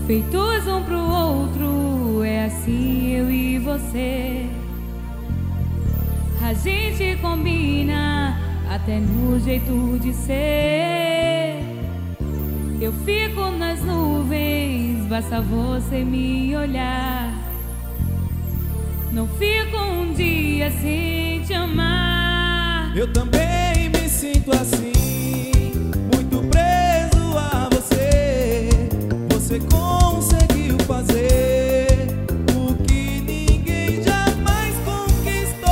feitos um pro outro, é assim eu e você. A gente combina até no jeito de ser. Eu fico nas nuvens, basta você me olhar. Não fico um dia sem te amar. Eu também me sinto assim, muito preso a você. Você conseguiu fazer o que ninguém jamais conquistou.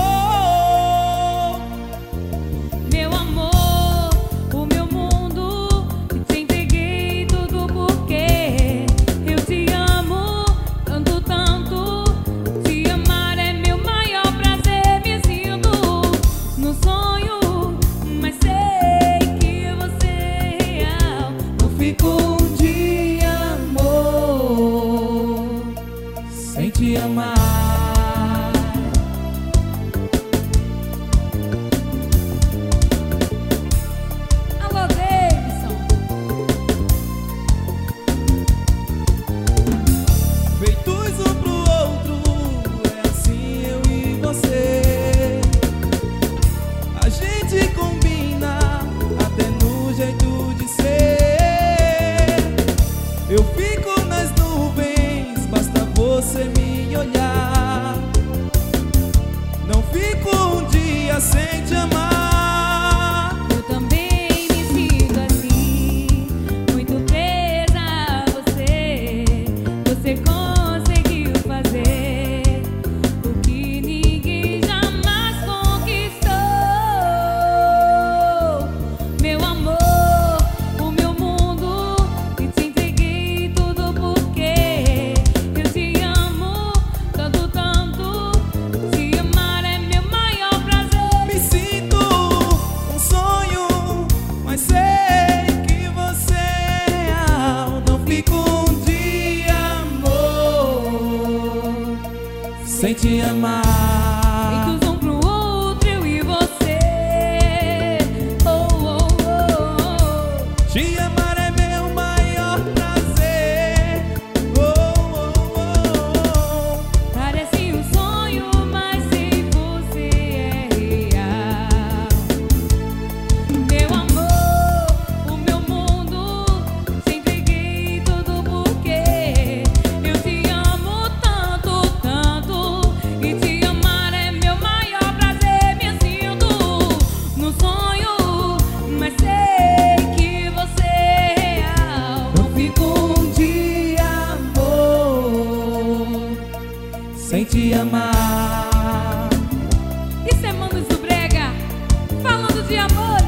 Meu amor, o meu mundo, te entreguei tudo porque eu te amo tanto, tanto. Te amar é meu maior prazer. Me sinto no sonho, mas sei que você é real. Não fico um dia, amor, sem te amar. Alô, Davidson. Feitos um pro outro, é assim eu e você. A gente combina até no jeito de ser. Eu fico nas nuvens, basta você me olhar. Não fico um dia sem te amar. Eu também me sinto assim, muito presa a você. Você conseguiu fazer o que ninguém jamais conquistou. Meu amor, o meu mundo, e te entreguei tudo porque eu te amo tanto, tanto. Te amar é meu maior prazer. Me sinto um sonho, mas sei que você é real. Não fico um dia, amor, sem te amar. Feitos um pro outro, eu e você. Oh, oh, oh, oh. Te amar é meu maior prazer. Oh, oh, oh, oh. Parece um sonho, mas sem você é real. Meu amor, o meu mundo, te entreguei tudo porque eu te amo tanto, tanto. E te amar é meu maior prazer. Me sinto no sonho, mas sei que você é real. Não fico um dia, amor, sem te amar. Isso é Manos do Brega, falando de amor.